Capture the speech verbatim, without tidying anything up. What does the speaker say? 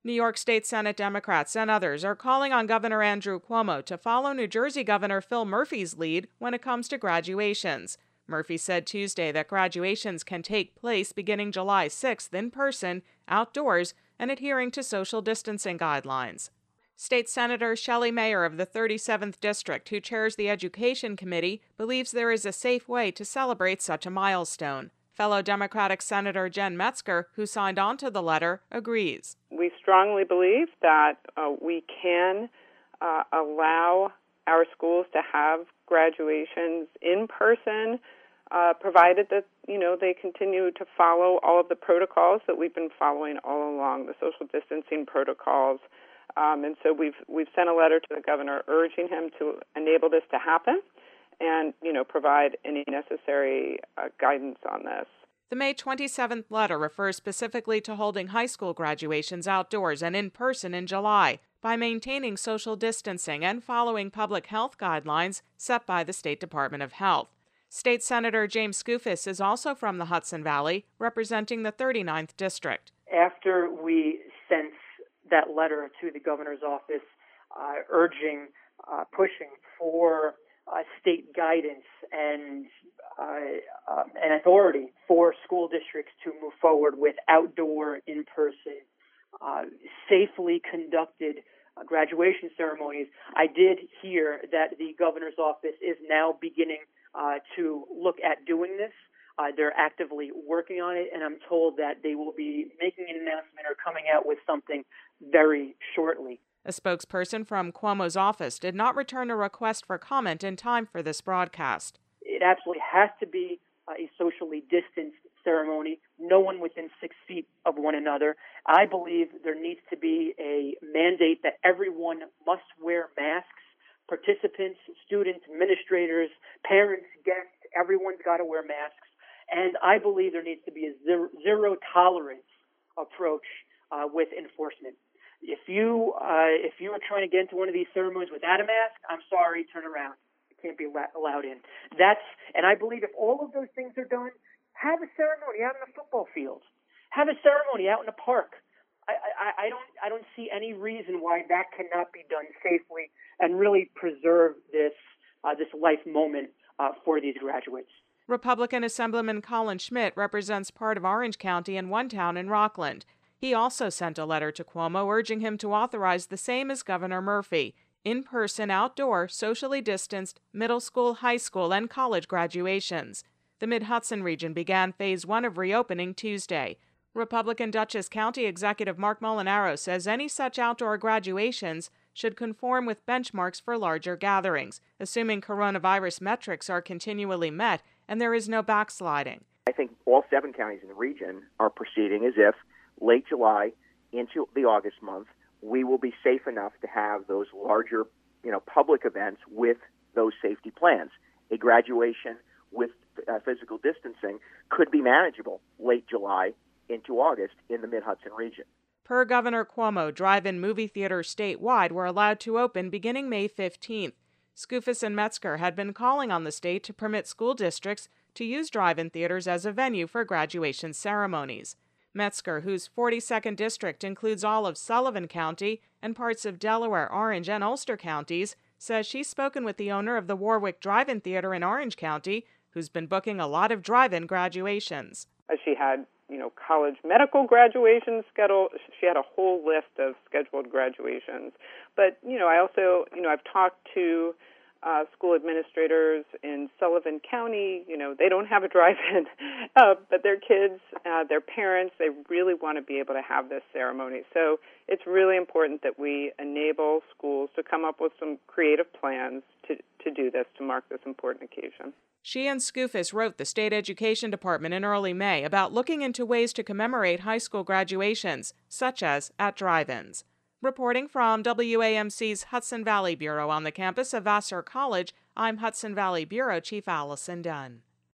New York State Senate Democrats and others are calling on Governor Andrew Cuomo to follow New Jersey Governor Phil Murphy's lead when it comes to graduations. Murphy said Tuesday that graduations can take place beginning July sixth in person, outdoors, and adhering to social distancing guidelines. State Senator Shelley Mayer of the thirty-seventh District, who chairs the Education Committee, believes there is a safe way to celebrate such a milestone. Fellow Democratic Senator Jen Metzger, who signed on to the letter, agrees. We strongly believe that uh, we can uh, allow our schools to have graduations in person, uh, provided that, you know, they continue to follow all of the protocols that we've been following all along, the social distancing protocols. Um, and so we've we've sent a letter to the governor urging him to enable this to happen and, you know, provide any necessary uh, guidance on this. The May twenty-seventh letter refers specifically to holding high school graduations outdoors and in person in July by maintaining social distancing and following public health guidelines set by the State Department of Health. State Senator James Skoufis is also from the Hudson Valley, representing the thirty-ninth District. After we sent that letter to the governor's office uh, urging, uh, pushing for uh, state guidance and uh, uh, and authority for school districts to move forward with outdoor, in-person, uh, safely conducted uh, graduation ceremonies, I did hear that the governor's office is now beginning uh, to look at doing this. Uh, they're actively working on it, and I'm told that they will be making an announcement or coming out with something very shortly. A spokesperson from Cuomo's office did not return a request for comment in time for this broadcast. It absolutely has to be uh, a socially distanced ceremony, no one within six feet of one another. I believe there needs to be a mandate that everyone must wear masks. Participants, students, administrators, parents, guests, everyone's got to wear masks. And I believe there needs to be a zero, zero tolerance approach uh, with enforcement. If you uh, if you are trying to get into one of these ceremonies without a mask, I'm sorry, turn around. You can't be allowed in. That's and I believe if all of those things are done, have a ceremony out in a football field, have a ceremony out in a park. I, I, I don't I don't see any reason why that cannot be done safely and really preserve this uh, this life moment uh, for these graduates. Republican Assemblyman Colin Schmidt represents part of Orange County and one town in Rockland. He also sent a letter to Cuomo urging him to authorize the same as Governor Murphy, in-person, outdoor, socially distanced middle school, high school, and college graduations. The Mid-Hudson region began phase one of reopening Tuesday. Republican Dutchess County Executive Mark Molinaro says any such outdoor graduations should conform with benchmarks for larger gatherings, assuming coronavirus metrics are continually met and there is no backsliding. I think all seven counties in the region are proceeding as if late July into the August month, we will be safe enough to have those larger, you know, public events with those safety plans. A graduation with uh, physical distancing could be manageable late July into August in the Mid-Hudson region. Per Governor Cuomo, drive-in movie theaters statewide were allowed to open beginning May fifteenth. Skoufis and Metzger had been calling on the state to permit school districts to use drive-in theaters as a venue for graduation ceremonies. Metzger, whose forty-second district includes all of Sullivan County and parts of Delaware, Orange, and Ulster counties, says she's spoken with the owner of the Warwick Drive-In Theater in Orange County, who's been booking a lot of drive-in graduations. She had, you know, college medical graduations scheduled. She had a whole list of scheduled graduations. But, you know, I also, you know, I've talked to uh, school administrators in Sullivan County. You know, they don't have a drive-in, uh, but their kids, uh, their parents, they really want to be able to have this ceremony. So it's really important that we enable schools to come up with some creative plans to, to do this, to mark this important occasion. She and Skoufis wrote the state education department in early May about looking into ways to commemorate high school graduations, such as at drive-ins. Reporting from W A M C's Hudson Valley Bureau on the campus of Vassar College, I'm Hudson Valley Bureau Chief Allison Dunn.